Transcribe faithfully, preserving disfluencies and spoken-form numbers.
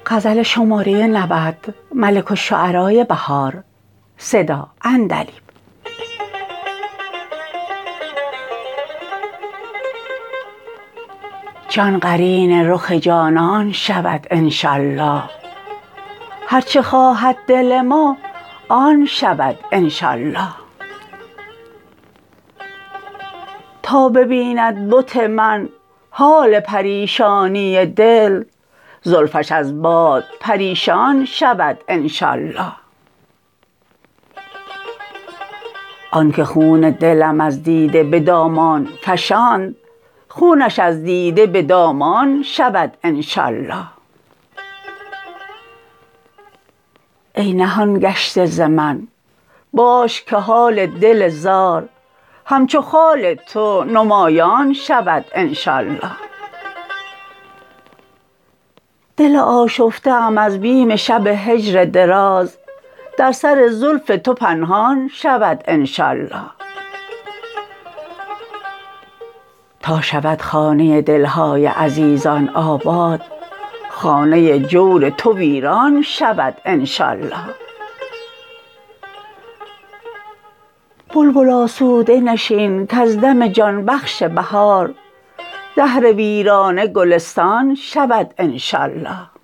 غزل شماره نود ملک الشعرای بهار صدا عندلیب. جان قرین رخ جانان شود انشالله، هرچه خواهد دل ما آن شود انشالله. تا ببیند بت من حال پریشانی دل، زلفش از باد پریشان شود انشالله. آنکه خون دلم از دیده به دامان فشاند، خونش از دیده به دامان شود انشالله. ای نهان گشته ز من باش که حال دل زار، همچو خال تو نمایان شود انشالله. دل آشفته ام از بیم شب هجر دراز، در سر زلف تو پنهان شود انشالله. تا شود خانه دلهای عزیزان آباد، خانه جور تو ویران شود انشالله. بلبل آسوده نشین کز دم جان بخش بهار، دهر ویرانه گلستان شود انشالله.